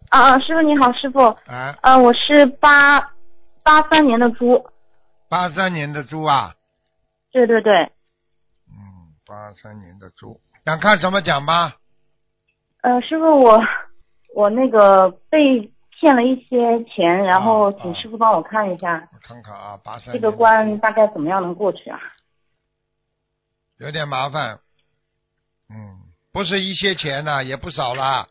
师傅你好，师傅。我是83年的猪。 83年的猪啊？ 对对对。 83年的猪，想看什么讲吧？ 师傅，我那个被骗了一些钱，然后请师傅帮我看一下。 我看看啊，83 这个关大概怎么样能过去啊？ 有点麻烦。不是一些钱呐，也不少啦。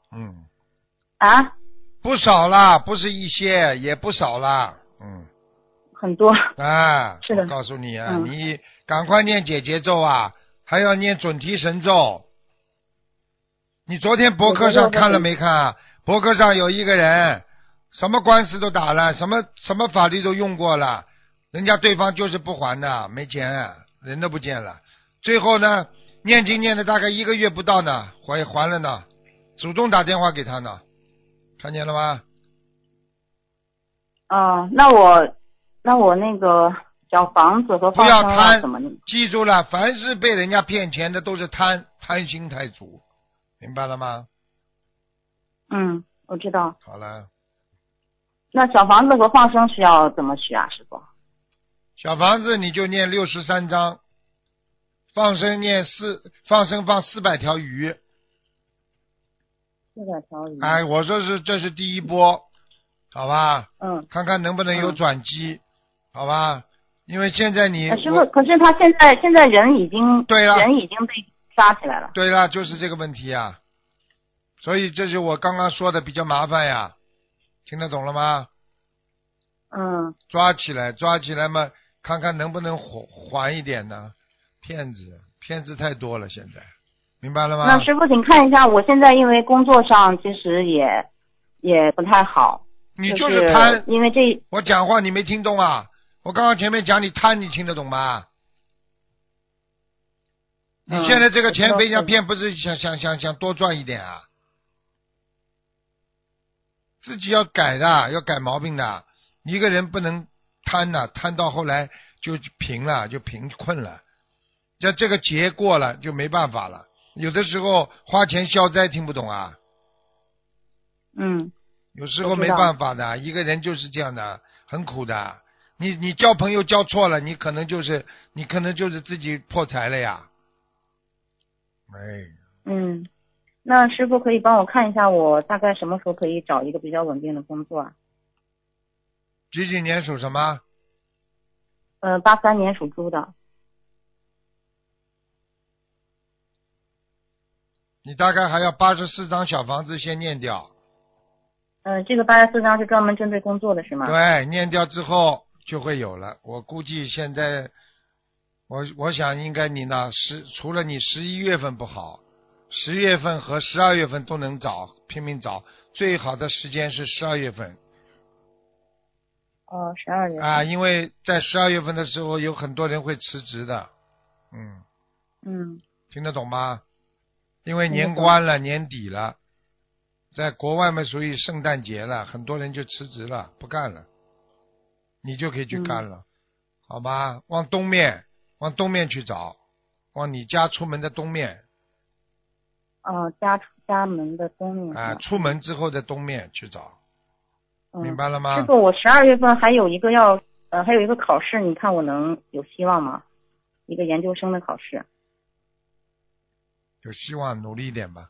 不少啦，不是一些，也不少啦。 很多。是的。 我告诉你啊，你赶快念解结咒啊，还要念准提神咒。你昨天博客上看了没看啊？博客上有一个人，什么官司都打了，什么法律都用过了，人家对方就是不还的，没钱，人都不见了。最后呢，念经念了大概1个月不到呢，还了呢，主动打电话给他呢，看见了吗？ 那我那个小房子和放生要怎么念？ 记住了，凡是被人家骗钱的都是贪心太足，明白了吗？ 我知道。 好了。 那小房子和放生需要怎么许啊，师傅？ 小房子你就念63章，放生放400条鱼。 400条鱼。 我说这是第一波，好吧？看看能不能有转机，好吧？因为现在师傅，可是他现在人已经被抓起来了。 对了，就是这个问题啊。所以这是我刚刚说的比较麻烦呀，听得懂了吗？抓起来嘛，看看能不能还一点呢？骗子太多了，现在明白了吗？ 那师傅，请看一下，我现在因为工作上其实也不太好。 你就是贪， 因为我讲话你没听懂啊？我刚刚前面讲你贪，你听得懂吗？你现在这个钱被人家骗，不是想多赚一点啊？自己要改的，要改毛病的。一个人不能贪的，贪到后来就贫了，就贫困了。这个劫过了就没办法了。有的时候花钱消灾，听不懂啊？有时候没办法的，一个人就是这样的，很苦的。你交朋友交错了，你可能就是自己破财了呀。 那师傅可以帮我看一下，我大概什么时候可以找一个比较稳定的工作啊？ 几年属什么 ？83年属猪的。 你大概还要84张小房子先念掉。 这个84张是专门针对工作的是吗？ 对，念掉之后就会有了。我估计现在，我想应该你呢除了你11月份不好，10月份和12月份都能找，拼命找，最好的时间是12月份。 12月份。 因为在12月份的时候有很多人会辞职的。听得懂吗？因为年关了，年底了，在国外嘛属于圣诞节了，很多人就辞职了，不干了，你就可以去干了。好吧？往东面去找，往你家出门的东面。 家门的东面。 出门之后的东面去找。明白了吗？ 师傅，我12月份还有一个考试，你看我能有希望吗？一个研究生的考试。 有希望，努力一点吧。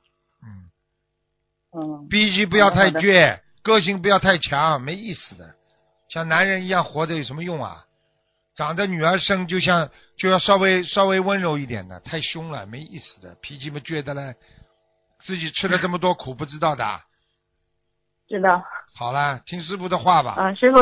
脾气不要太倔，个性不要太强，没意思的。像男人一样活着有什么用啊？长得女儿生就要稍微温柔一点的，太凶了，没意思的。脾气不倔的嘞，自己吃了这么多苦不知道的。 知道。 好了，听师傅的话吧。 师傅。